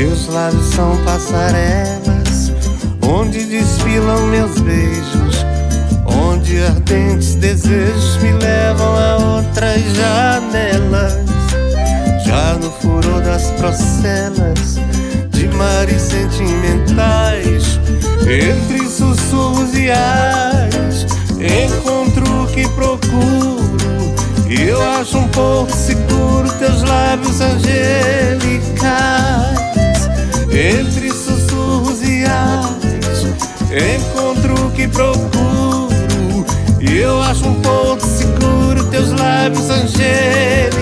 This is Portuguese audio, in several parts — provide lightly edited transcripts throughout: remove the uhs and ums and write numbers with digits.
Teus lábios são passarelas, onde desfilam meus beijos, onde ardentes desejos me levam a outras janelas. Já no furor das procelas de mares sentimentais, entre sussurros e ais, encontro o que procuro, e eu acho um porto seguro, teus lábios angelicais. Entre sussurros e ais, encontro o que procuro, e eu acho um porto seguro, teus lábios angelicais.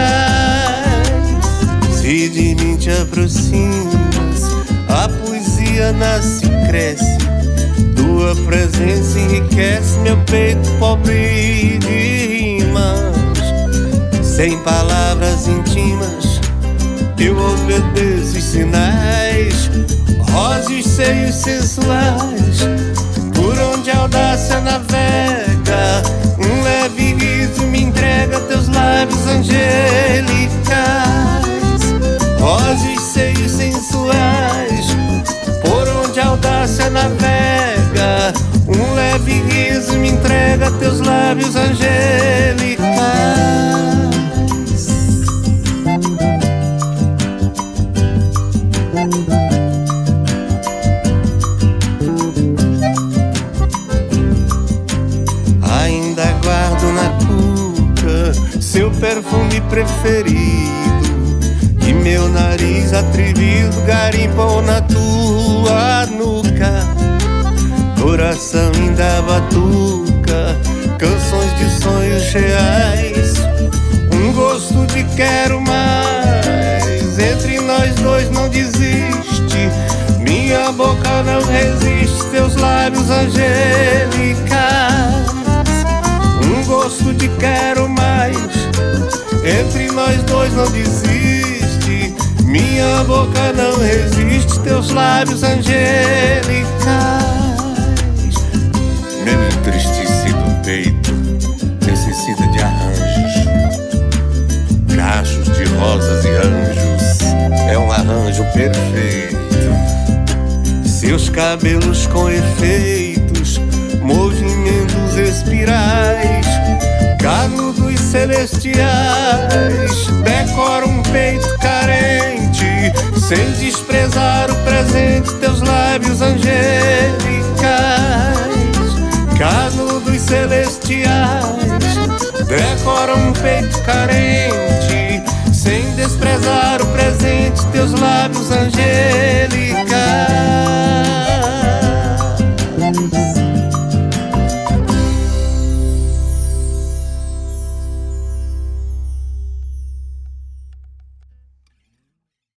Se de mim te aproximas, a poesia nasce e cresce, tua presença enriquece meu peito pobre de rimas. Sem palavras íntimas, eu obedeço os sinais, rosas, seios sensuais, por onde a audácia navega, um leve riso me entrega, teus lábios angelicais. Rosas, seios sensuais, por onde a audácia navega, um leve riso me entrega, teus lábios angelicais. Ainda guardo na cuca seu perfume preferido, e meu nariz atrevido garimpou na tua nuca. Coração ainda batuca canções de sonhos reais, um gosto de quero mais, entre nós dois não desiste, minha boca não resiste, teus lábios angelicais. Um gosto de quero mais, entre nós dois não desiste, minha boca não resiste, teus lábios angelicais. Meu entristecido peito necessita de arranjos, cachos de rosas e anjos, é um arranjo perfeito. Seus cabelos com efeitos, movimentos espirais, canudos celestiais, decora um peito carente, sem desprezar o presente, teus lábios angelicais. Canudos celestiais, decora um peito carente, sem desprezar o presente, teus lábios angelicais.